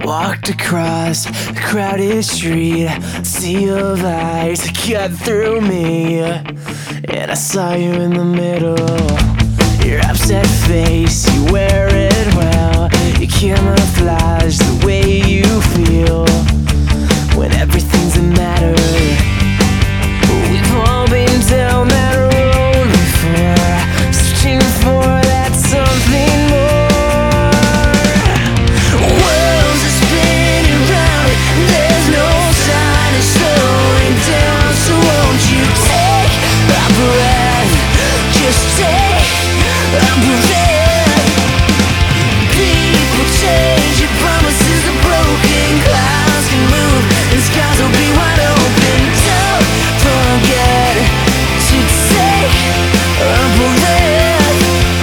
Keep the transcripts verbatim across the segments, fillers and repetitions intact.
Walked across a crowded street, sea of eyes cut through me, and I saw you in the middle. Your upset face, you wear it well. You camouflage the way you feel when everything's a matter. We've all been down that road before, searching for that something more. Worlds are spinning round, there's no sign of slowing down. So won't you take a breath, just take a breath. People change, your promises are broken. Clouds can move and skies will be wide open. Don't forget to take a breath.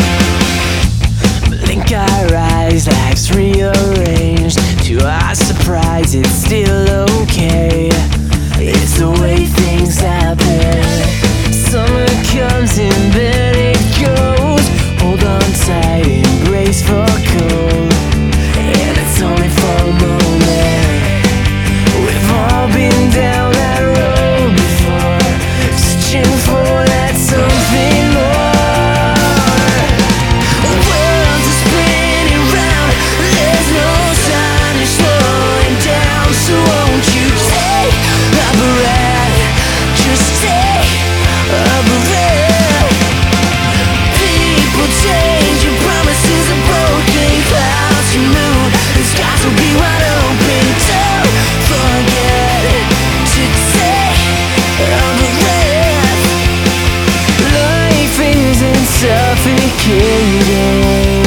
Blink our eyes, life's rearranged. To our surprise, it's still okay. It's the way things happen. Summer comes and then it goes. Hold on tight, embrace for cold, and it's only for a moment. We've all been down that road before, searching for that something more. Worlds are spinning round, there's no sign of slowing down. So won't you take a breath, just take a breath. People change, your promises are broken. Clouds can move and skies will be wide open. Don't forget to take a breath. Life isn't suffocating,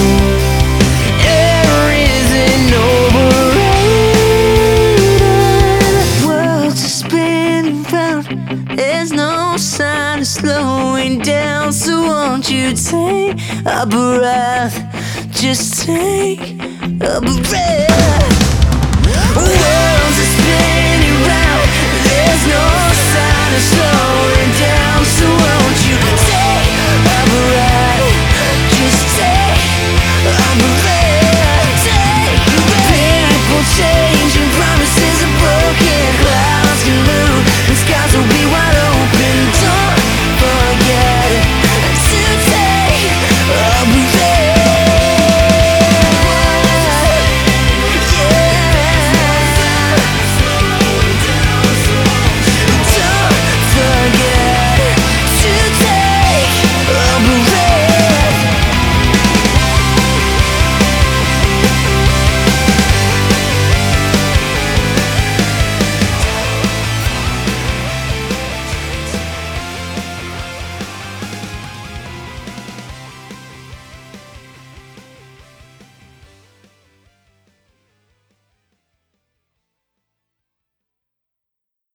air isn't overrated. Worlds are spinning round, there's no sign of slowing down. So won't you take a breath, just take a breath.